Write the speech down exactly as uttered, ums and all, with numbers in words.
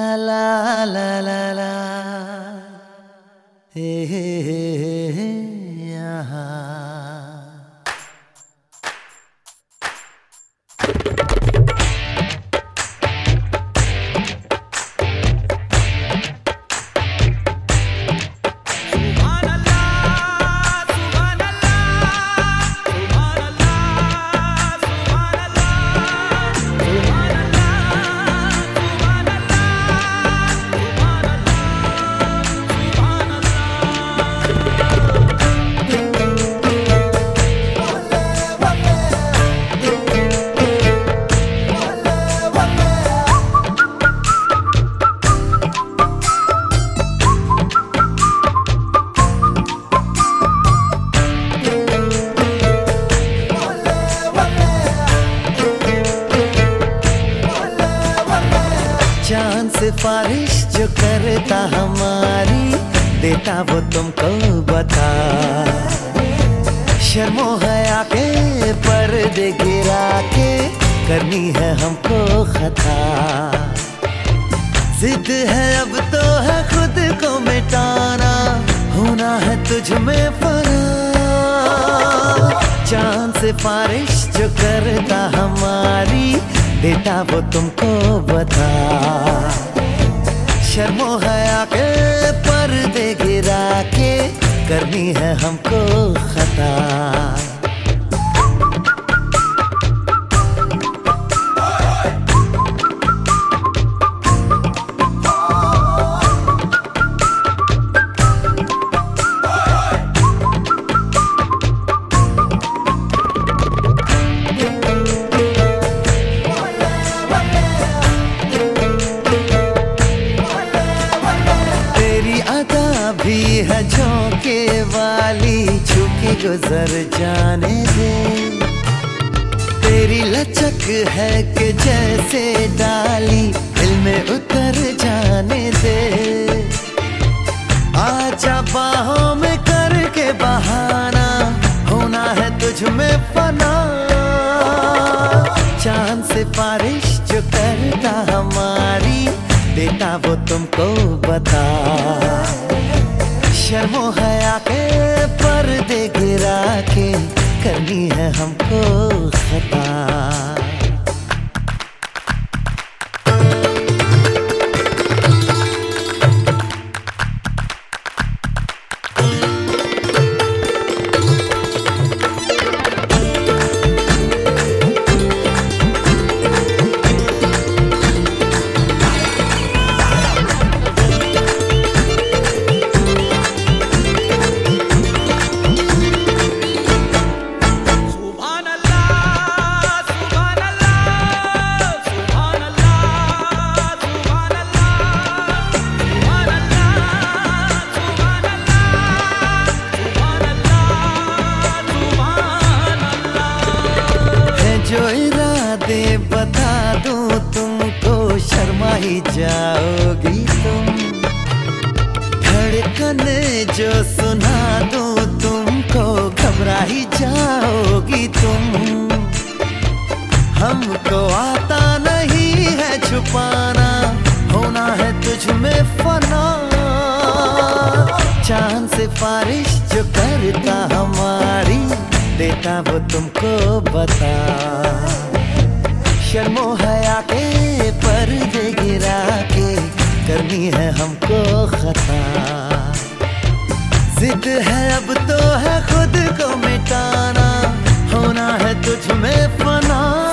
ला ला ला ला हे हे हे हे यहाँ चांद सिफारिश जो करता हमारी देता वो तुमको बता। शर्मो हया के पर्दे गिरा के करनी है हमको खता। जिद है अब तो है खुद को मिटाना, होना है तुझ में फना। चांद सिफारिश जो करता हमारी देता वो तुमको बता। शर्मो हया के पर्दे गिरा के करनी है हमको खता। भी है झोंके वाली, छुके गुजर जाने दे। तेरी लचक है कि जैसे डाली दिल में उतर जाने दे। आजा बाहों में करके बहाना, होना है तुझ में फना। चांद सिफारिश जो करता हमारी देता वो तुमको बता। शर्मो हया के पर्दे गिरा के करनी है हमको खता। जो इरादे बता दूं तुमको शर्मा ही जाओगी तुम। धड़कन जो सुना दूं तुमको घबरा ही जाओगी तुम। हमको आता नहीं है छुपाना, होना है तुझ में फना। चांद सिफारिश जो करता हमारी देता वो तुमको बता। शर्मो हया के पर्दे गिरा के करनी है हमको खता। जिद है अब तो है खुद को मिटाना, होना है तुझ में फना।